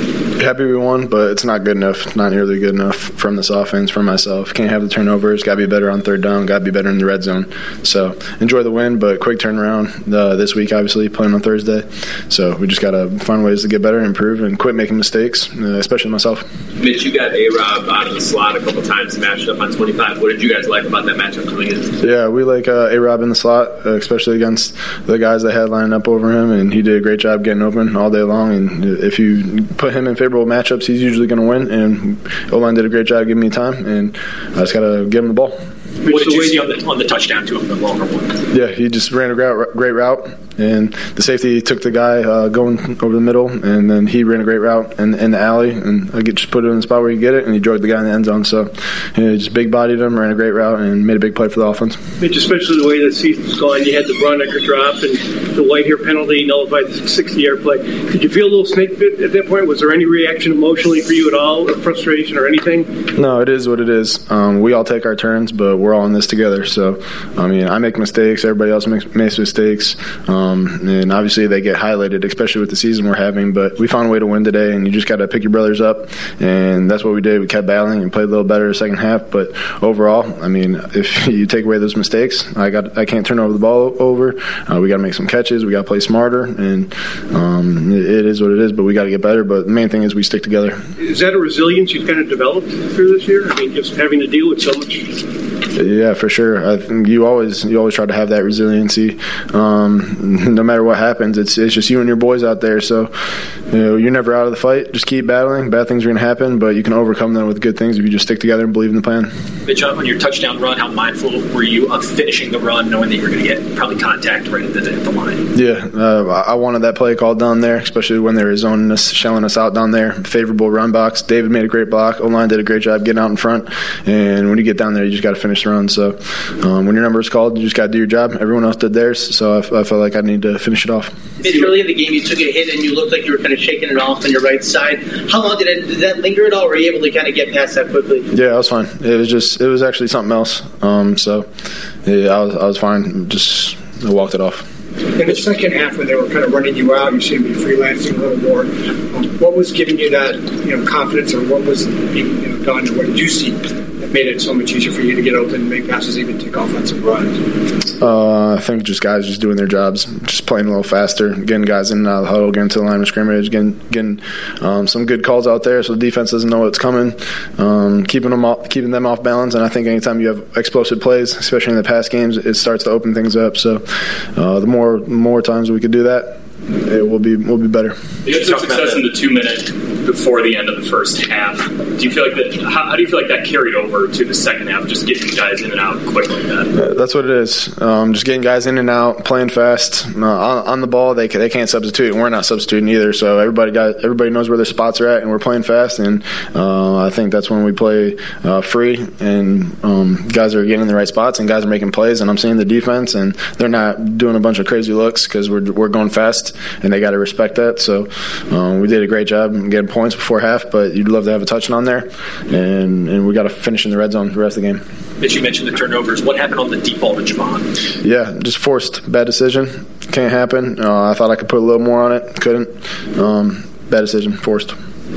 Happy we won, but it's not good enough, not nearly good enough from this offense, from myself. Can't have the turnovers, got to be better on third down, got to be better in the red zone. So enjoy the win, but quick turnaround uh, this week, obviously, playing on Thursday. So we just got to find ways to get better and improve and quit making mistakes, uh, especially myself. Mitch, you got A-Rob out of the slot a couple times, matched up on twenty-five. What did you guys like about that matchup coming in? Yeah, we like uh, A-Rob in the slot, uh, especially against the guys that had lining up over him, and he did a great job getting open all day long. And if you put him in favorable matchups, he's usually going to win. And O-line did a great job giving me time, and I just got to give him the ball. What did you see on the, on the touchdown to him, the longer one? Yeah, he just ran a great, great route, and the safety took the guy uh, going over the middle, and then he ran a great route in, in the alley, and I just put it in the spot where you get it, and he drug the guy in the end zone. So you know, just big-bodied him, ran a great route, and made a big play for the offense. Mitch, especially the way the season's gone, you had the Braunecker drop, and the Whitehair penalty nullified the sixty-yard play. Did you feel a little snake bit at that point? Was there any reaction emotionally for you at all, or frustration or anything? No, it is what it is. Um, we all take our turns, but we're all in this together. So, I mean, I make mistakes. Everybody else makes, makes mistakes. Um, and obviously they get highlighted, especially with the season we're having. But we found a way to win today, and you just got to pick your brothers up. And that's what we did. We kept battling and played a little better the second half. But overall, I mean, if you take away those mistakes, I got I can't turn over the ball over. Uh, we got to make some catches. We got to play smarter. And um, it, it is what it is, but we got to get better. But the main thing is we stick together. Is that a resilience you've kind of developed through this year? I mean, just having to deal with so much. Yeah, for sure. I think you always you always try to have that resiliency. Um, no matter what happens, it's it's just you and your boys out there. So you know you're never out of the fight. Just keep battling. Bad things are going to happen, but you can overcome them with good things if you just stick together and believe in the plan. Mitch, on your touchdown run, how mindful were you of finishing the run, knowing that you were going to get probably contact right at the, at the line? Yeah, uh, I wanted that play called down there, especially when they were zoning us, shelling us out down there. Favorable run box. David made a great block. O-line did a great job getting out in front. And when you get down there, you just got to finish the run. So um, when your number is called, you just got to do your job. Everyone else did theirs, so I, I felt like I need to finish it off. Mitch, early in the game, you took a hit and you looked like you were kind of shaking it off on your right side. How long did it did that linger at all? Or were you able to kind of get past that quickly? Yeah, I was fine. It was just it was actually something else. Um, so yeah, I was I was fine. Just I walked it off. In the second half, when they were kind of running you out, you seemed to be freelancing a little more. Um, what was giving you that, you know, confidence, or what was being you know, done, or what did you see that made it so much easier for you to get open, make passes, even take offensive runs? Uh, I think just guys just doing their jobs, just playing a little faster, getting guys in and out of the huddle, getting to the line of scrimmage, getting getting um, some good calls out there, so the defense doesn't know what's coming, um, keeping them off, keeping them off balance. And I think anytime you have explosive plays, especially in the past games, it starts to open things up. So uh, the more more times we could do that, it will be will be better. You had some success in the two minute before the end of the first half. Do you feel like that? How, how do you feel like that carried over to the second half? Just getting guys in and out quick like that. Uh, that's what it is. Um, just getting guys in and out, playing fast uh, on, on the ball. They they can't substitute, and we're not substituting either. So everybody got everybody knows where their spots are at, and we're playing fast. And uh, I think that's when we play uh, free, and um, guys are getting in the right spots, and guys are making plays. And I'm seeing the defense, and they're not doing a bunch of crazy looks because we're we're going fast, and they got to respect that. So um, we did a great job getting points before half, but you'd love to have a touchdown there, and and we got to finish in the red zone the rest of the game. Mitch, you mentioned the turnovers. What happened on the deep ball to Javon? Yeah, just forced. Bad decision. Can't happen. Uh, I thought I could put a little more on it. Couldn't. Um, bad decision. Forced.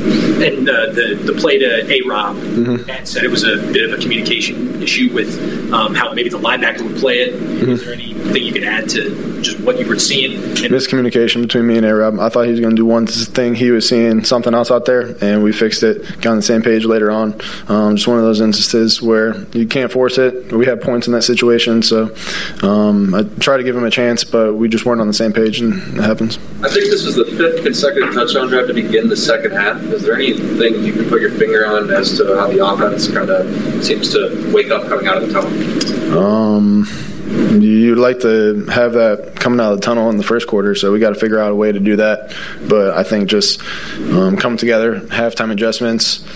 And uh, the the play to A-Rob, mm-hmm. Matt said it was a bit of a communication issue with um, how maybe the linebacker would play it. Mm-hmm. Is there anything you could add to just what you were seeing? And miscommunication between me and A-Rob. I thought he was going to do one thing. He was seeing something else out there, and we fixed it. Got on the same page later on. Um, just one of those instances where you can't force it. We had points in that situation, so um, I tried to give him a chance, but we just weren't on the same page, and it happens. I think this is the fifth consecutive touchdown drive to begin the second half. Is there anything you can put your finger on as to how the offense kind of seems to wake up coming out of the tunnel? Um, you'd like to have that coming out of the tunnel in the first quarter, so we got to figure out a way to do that. But I think just um, come together, halftime adjustments,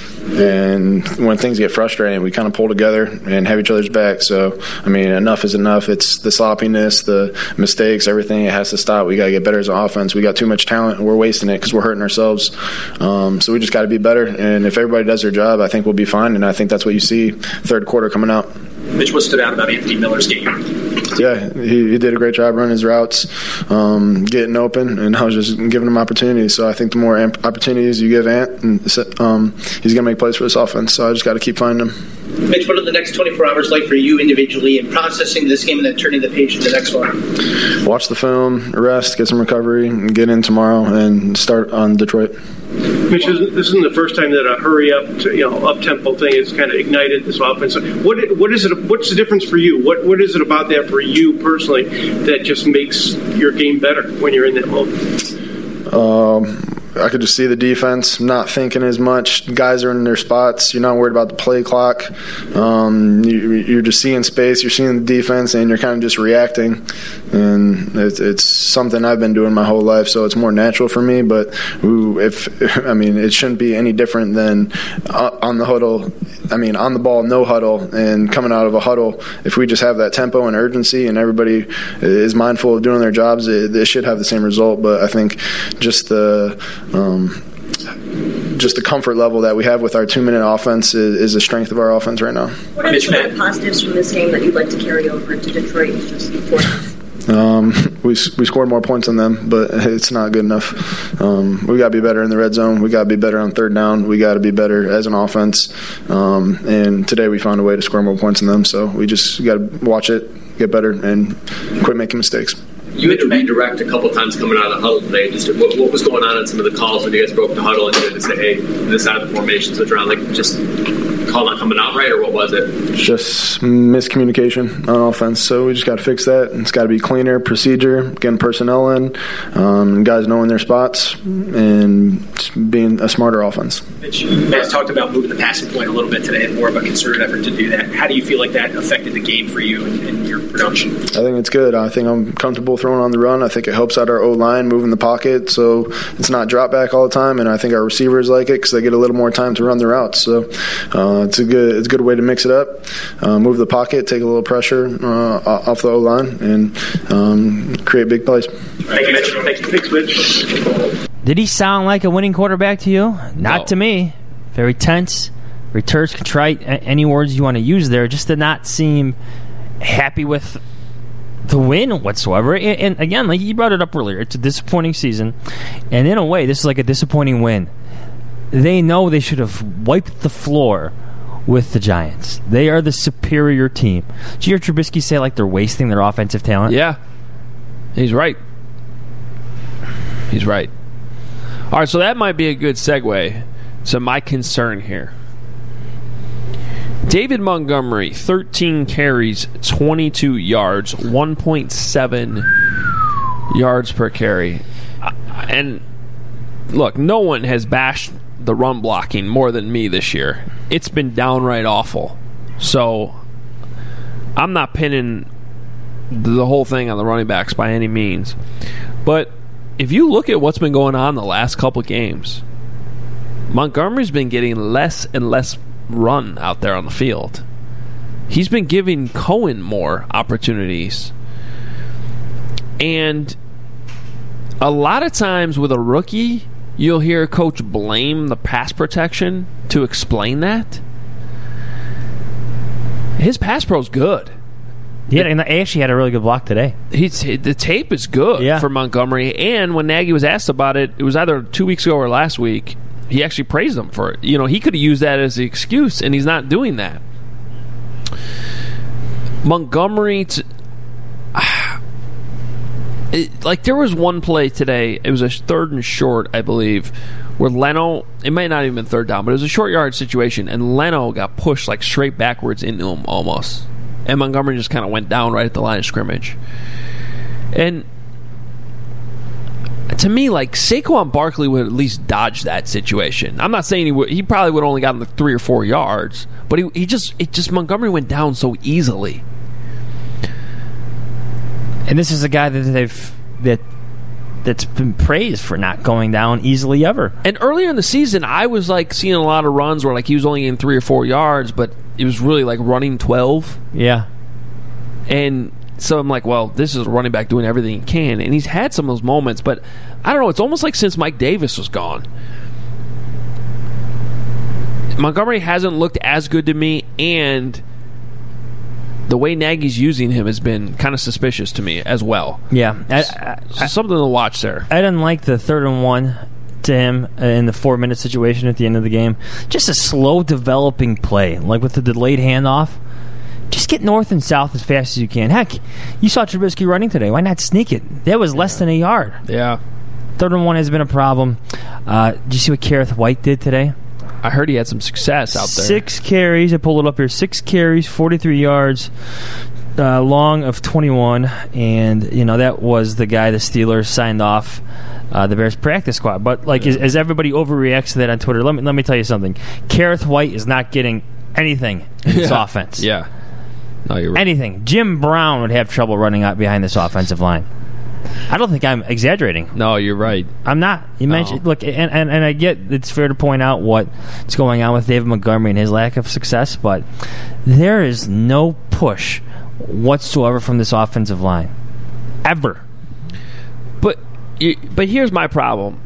and when things get frustrating, we kind of pull together and have each other's back. So, I mean, enough is enough. It's the sloppiness, the mistakes, everything. It has to stop. We got to get better as an offense. We got too much talent, and we're wasting it because we're hurting ourselves. Um, so we just got to be better. And if everybody does their job, I think we'll be fine. And I think that's what you see third quarter coming out. Mitch, what stood out about Anthony Miller's game? Yeah, he, he did a great job running his routes, um, getting open, and I was just giving him opportunities. So I think the more amp- opportunities you give Ant, and, um, he's going to make plays for this offense. So I just got to keep finding him. Mitch, what are the next twenty-four hours like for you individually in processing this game and then turning the page to the next one? Watch the film, rest, get some recovery, and get in tomorrow and start on Detroit. Mitch, this isn't the first time that a hurry up, to, you know, up tempo thing has kind of ignited this offense. What what is it? What's the difference for you? What what is it about that for you personally that just makes your game better when you're in that mode? Um. I could just see the defense not thinking as much. Guys are in their spots. You're not worried about the play clock. Um, you, you're just seeing space. You're seeing the defense, and you're kind of just reacting. And it's, it's something I've been doing my whole life, so it's more natural for me. But if I mean, it shouldn't be any different than on the huddle. I mean, on the ball, no huddle, and coming out of a huddle. If we just have that tempo and urgency, and everybody is mindful of doing their jobs, it, it should have the same result. But I think just the Um, just the comfort level that we have with our two-minute offense is, is the strength of our offense right now. What are some of the positives from this game that you'd like to carry over into Detroit? Just um, we we scored more points than them, but it's not good enough. Um, we got to be better in the red zone. We got to be better on third down. We got to be better as an offense. Um, and today we found a way to score more points than them, so we just got to watch it, get better, and quit making mistakes. You had to redirect a couple times coming out of the huddle today. Just what, what was going on in some of the calls when you guys broke the huddle and you had to say, hey, this side of the formation switch around? Like, just call not coming out right, or what was it? Just miscommunication on offense. So we just got to fix that. It's got to be cleaner procedure, getting personnel in, um, guys knowing their spots, and being a smarter offense. Mitch, Matt talked about moving the passing point a little bit today and more of a concerted effort to do that. How do you feel like that affected the game for you and, and your production? I think it's good. I think I'm comfortable throwing on the run. I think it helps out our O-line, moving the pocket, so it's not drop back all the time, and I think our receivers like it because they get a little more time to run the routes. So uh, it's a good it's a good way to mix it up, uh, move the pocket, take a little pressure uh, off the O-line, and um, create big plays. Thank you, Mitch. Thank you. Thanks, Mitch. Did he sound like a winning quarterback to you? Not No. to me. Very tense, returns contrite, a- any words you want to use there, just did not seem happy with the win whatsoever. And, and again, like you brought it up earlier, it's a disappointing season. And in a way, this is like a disappointing win. They know they should have wiped the floor with the Giants. They are the superior team. Did you hear Trubisky say like they're wasting their offensive talent? Yeah. He's right. He's right. All right, so that might be a good segue to my concern here. David Montgomery, thirteen carries, twenty-two yards, one point seven yards per carry. And look, no one has bashed the run blocking more than me this year. It's been downright awful. So I'm not pinning the whole thing on the running backs by any means. But if you look at what's been going on the last couple of games, Montgomery's been getting less and less run out there on the field. He's been giving Cohen more opportunities. And a lot of times with a rookie, you'll hear a coach blame the pass protection to explain that. His pass pro's good. Yeah, and I actually had a really good block today. He's, the tape is good yeah. for Montgomery, and when Nagy was asked about it, it was either two weeks ago or last week, he actually praised him for it. You know, he could have used that as the excuse, and he's not doing that. Montgomery, t- it, like there was one play today, it was a third and short, I believe, where Leno, it might not even been third down, but it was a short yard situation, and Leno got pushed like straight backwards into him almost. And Montgomery just kind of went down right at the line of scrimmage. And to me, like, Saquon Barkley would at least dodge that situation. I'm not saying he would. He probably would have only gotten the three or four yards. But he, he just, it just, Montgomery went down so easily. And this is a guy that they've, that, that's been praised for not going down easily ever. And earlier in the season, I was, like, seeing a lot of runs where, like, he was only in three or four yards, but it was really like running twelve. Yeah. And so I'm like, well, this is a running back doing everything he can. And he's had some of those moments, but I don't know. It's almost like since Mike Davis was gone, Montgomery hasn't looked as good to me. And the way Nagy's using him has been kind of suspicious to me as well. Yeah. I, I, I, something to watch there. I didn't like the third and one to him in the four-minute situation at the end of the game. Just a slow developing play, like with the delayed handoff. Just get north and south as fast as you can. Heck, you saw Trubisky running today. Why not sneak it? That was less than a yard. Yeah. Third and one has been a problem. Uh, did you see what Kareth White did today? I heard he had some success out there. Six carries. I pulled it up here. Six carries, forty-three yards, uh, long of twenty-one. And, you know, that was the guy the Steelers signed off uh, the Bears practice squad. But, like, yeah. as, as everybody overreacts to that on Twitter, let me, let me tell you something. Kareth White is not getting anything in this yeah. offense. Yeah. No, you're right. Anything. Jim Brown would have trouble running out behind this offensive line. I don't think I'm exaggerating. No, you're right. I'm not. You no. mentioned look, and, and and I get it's fair to point out what's going on with David Montgomery and his lack of success, but there is no push whatsoever from this offensive line, ever. But but here's my problem.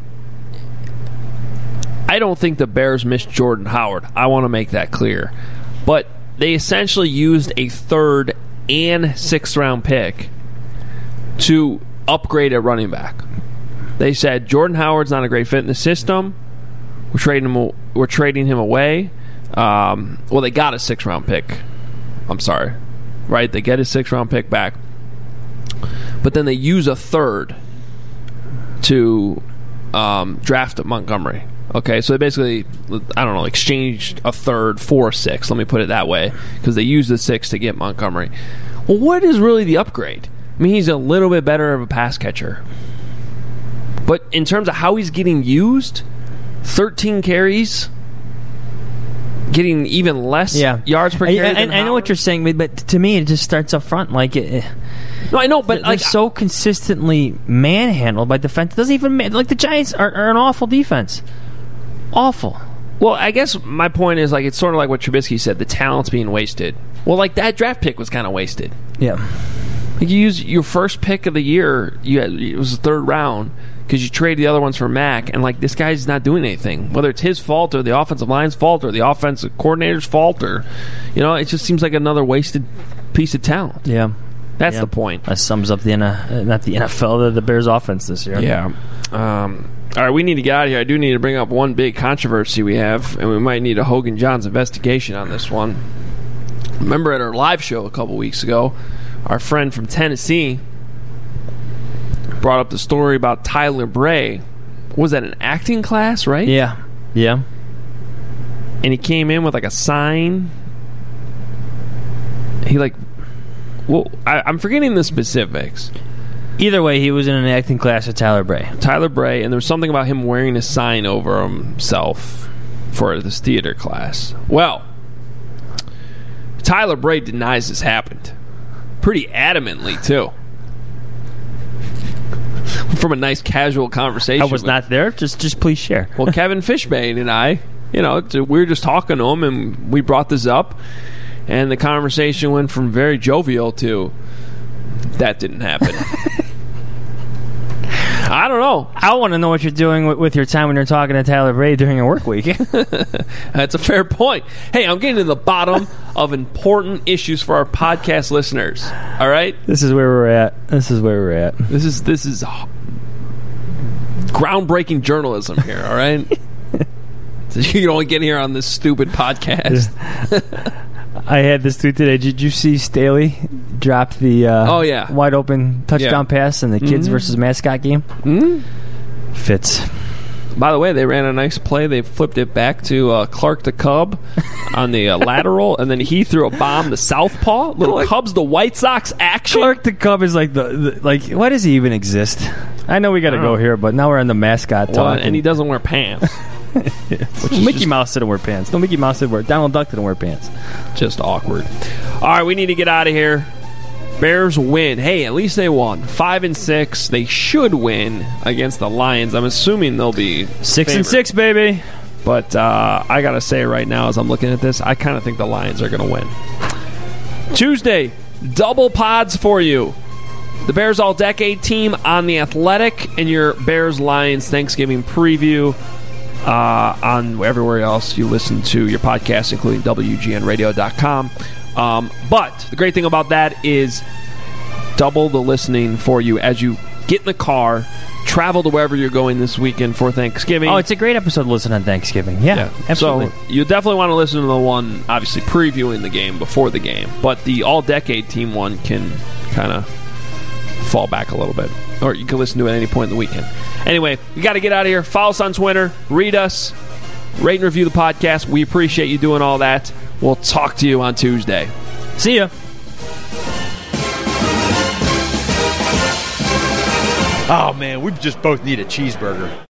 I don't think the Bears missed Jordan Howard. I want to make that clear, but they essentially used a third and sixth round pick to upgrade at running back. They said Jordan Howard's not a great fit in the system. We're trading him. We're trading him away. Um, well, they got a six round pick. I'm sorry, right? They get a six round pick back, but then they use a third to um, draft Montgomery. Okay, so they basically, I don't know, exchanged a third for a six. Let me put it that way, because they used the six to get Montgomery. Well, what is really the upgrade? I mean, he's a little bit better of a pass catcher. But in terms of how he's getting used, thirteen carries, getting even less yeah. yards per carry. I, I, I know what you're saying, but to me, it just starts up front. Like it, no, I know, but they're like so consistently manhandled by defense. It doesn't even like the Giants are, are an awful defense. Awful. Well, I guess my point is like it's sort of like what Trubisky said: the talent's being wasted. Well, like that draft pick was kind of wasted. Yeah. Like you use your first pick of the year. You had, it was the third round because you traded the other ones for Mac, and like this guy's not doing anything. Whether it's his fault or the offensive line's fault or the offensive coordinator's fault, or you know, it just seems like another wasted piece of talent. Yeah, that's yeah. the point. That sums up the uh, not the N F L, the, the Bears' offense this year. Yeah. Um, all right, we need to get out of here. I do need to bring up one big controversy we have, and we might need a Hogan Johns investigation on this one. Remember at our live show a couple weeks ago, our friend from Tennessee brought up the story about Tyler Bray. Was that an acting class, right? Yeah. Yeah. And he came in with like a sign. He like, well, I, I'm forgetting the specifics. Either way, he was in an acting class with Tyler Bray. Tyler Bray, and there was something about him wearing a sign over himself for this theater class. Well, Tyler Bray denies this happened. Pretty adamantly, too. From a nice casual conversation. I was with, not there. Just just please share. Well, Kevin Fishbane and I, you know, we were just talking to him, and we brought this up, and the conversation went from very jovial to that didn't happen. I don't know. I want to know what you're doing with, with your time when you're talking to Tyler Bray during a work week. That's a fair point. Hey, I'm getting to the bottom of important issues for our podcast listeners. All right? This is where we're at. This is where we're at. This is this is groundbreaking journalism here, all right? So you don't get here on this stupid podcast. I had this tweet today. Did you see Staley drop the uh, oh, yeah. wide open touchdown yeah. pass in the kids mm-hmm. versus mascot game? Mm-hmm. Fits. By the way, they ran a nice play. They flipped it back to uh, Clark the Cub on the uh, lateral, and then he threw a bomb to southpaw. Little Clark, Cubs, the White Sox action. Clark the Cub is like the, the like. Why does he even exist? I know we got to go here, but now we're in the mascot well, talk, and he doesn't wear pants. yeah. Mickey just, Mouse didn't wear pants. No, Mickey Mouse didn't wear. Donald Duck didn't wear pants. Just awkward. All right, we need to get out of here. Bears win. Hey, at least they won. Five and six. They should win against the Lions. I'm assuming they'll be six favored. and six, baby. But uh, I gotta say right now, as I'm looking at this, I kind of think the Lions are gonna win. Tuesday, double pods for you. The Bears All-Decade team on The Athletic and your Bears-Lions Thanksgiving preview uh, on everywhere else you listen to your podcast, including W G N radio dot com. Um, but the great thing about that is double the listening for you as you get in the car, travel to wherever you're going this weekend for Thanksgiving. Oh, it's a great episode to listen on Thanksgiving. Yeah, yeah. Absolutely. So you definitely want to listen to the one, obviously, previewing the game before the game. But the all-decade team one can kind of fall back a little bit. Or you can listen to it at any point in the weekend. Anyway, we got to get out of here. Follow us on Twitter. Read us. Rate and review the podcast. We appreciate you doing all that. We'll talk to you on Tuesday. See ya. Oh, man, we just both need a cheeseburger.